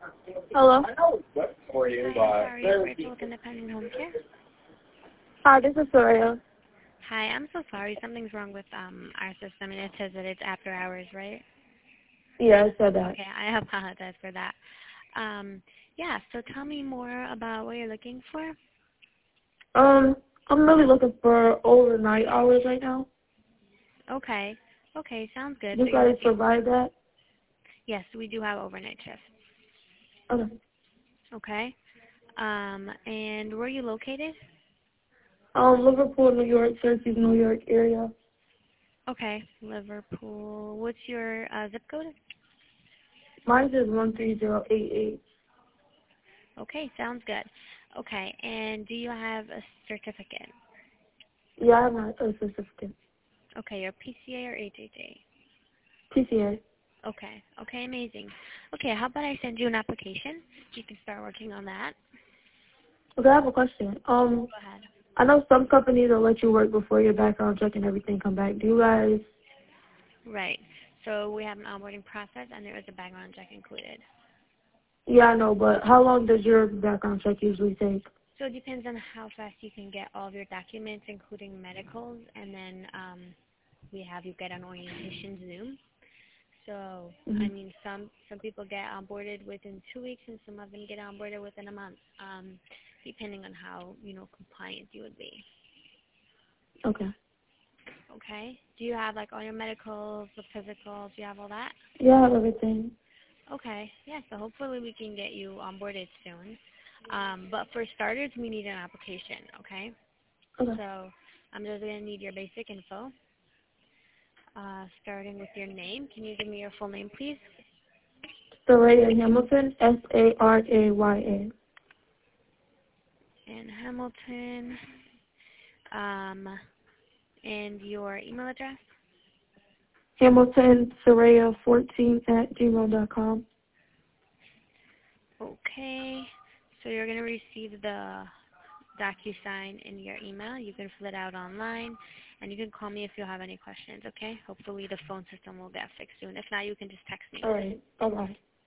Hello. Hi, I'm sorry. It's Rachel with Independent Home Care. Hi, this is Soraya. Hi, I'm so sorry. Something's wrong with our system, and it says that it's after hours, right? Yeah, I said that. Okay, I apologize for that. Yeah, so tell me more about what you're looking for. I'm really looking for overnight hours right now. Okay. Okay, sounds good. Do So you you're guys looking. provide that? Yes, we do have overnight shifts. Okay. Okay. And where are you located? Liverpool, New York, Syracuse, New York area. Okay, Liverpool. What's your zip code? Mine is 13088. Okay, sounds good. Okay, and do you have a certificate? Yeah, I have my certificate. Okay, your PCA or HHA? PCA. Okay, okay, amazing. Okay, how about I send you an application? You can start working on that. Okay, I have a question. Go ahead. I know some companies will let you work before your background check and everything come back. Do you guys? Right. So we have an onboarding process, and there is a background check included. Yeah, I know, but how long does your background check usually take? So it depends on how fast you can get all of your documents, including medicals, and then we have you get an orientation Zoom. So, Mm-hmm. I mean, some people get onboarded within 2 weeks, and some of them get onboarded within a month, depending on how, compliant you would be. Okay. Okay? Do you have, like, all your medicals, the physicals? Do you have all that? Yeah, I have everything. Okay. Yeah, so hopefully we can get you onboarded soon. But for starters, we need an application, okay? Okay. So I'm just going to need your basic info, starting with your name. Can you give me your full name, please? Saraya Hamilton, Saraya. And Hamilton. And your email address? Hamilton Saraya 14 at gmail.com. Okay. So you're going to receive the DocuSign in your email. You can fill it out online, and you can call me if you have any questions, okay? Hopefully the phone system will get fixed soon. If not, you can just text me. All right. Bye-bye.